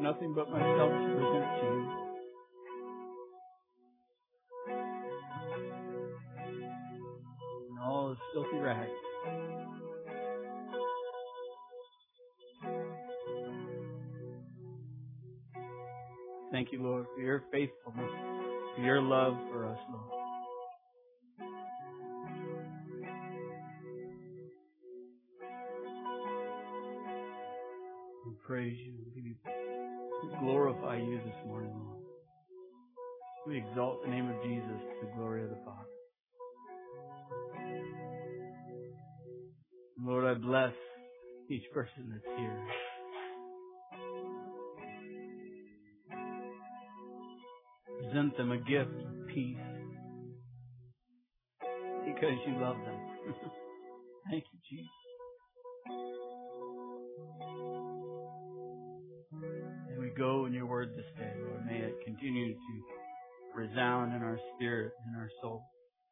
nothing but myself to present to you. And all is filthy rags. Thank you, Lord, for your faithfulness, for your love for us, Lord. We praise you. We glorify you this morning, Lord. We exalt the name of Jesus to the glory of the Father. Lord, I bless each person that's here. Present them a gift of peace because you love them. Thank you, Jesus. And we go in your word this day, Lord. May it continue to resound in our spirit and our soul.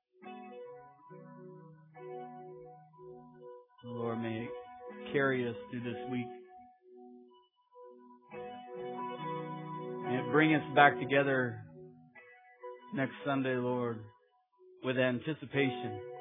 Lord, may it carry us through this week. May it bring us back together next Sunday, Lord, with anticipation